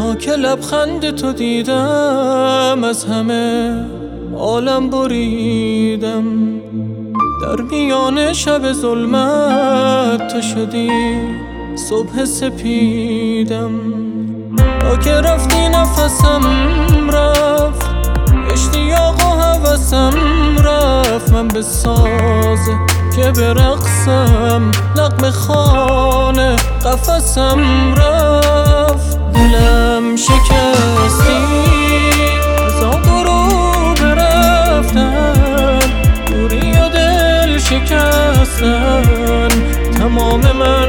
تا که لبخند تو دیدم از همه عالم بریدم. در میان شب ظلمت تو شدی صبح سپیدم. تا که رفتی نفسم رفت، اشتیاق و هوسم رفت. من به سازه که برقصم، نغمه خانه قفسم رفت. دلم شکستی از آن غروب رفتن، دوری و دل شکستن. تمام من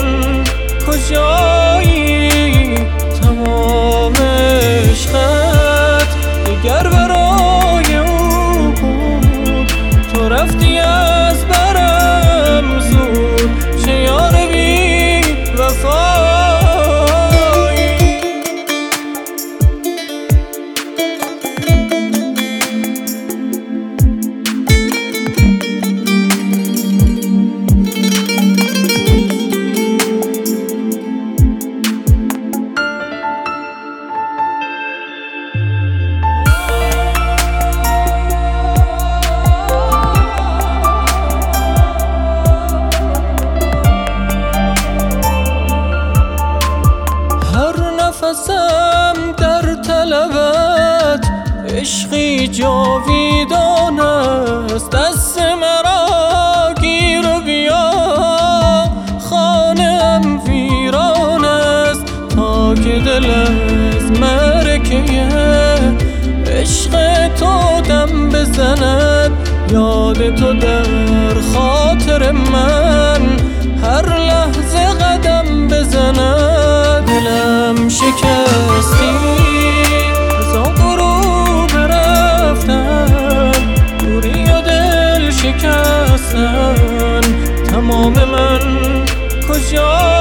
کجایی؟ تمام عشقت دیگر برای او بود. تو رفتی از برم زود، چه یار بی وفایی. نفسم در طلبت، عشقی جاویدان است. دست مرا گیر و بیا، خانه ام ویران است. تا که دل از مرکه عشق تو دم بزند، یاد تو در خاطر من هر لحظه قدم بزند. دلم شکستی از آن غروب رفتن، دوری و دل شکستن. تمام من کجا؟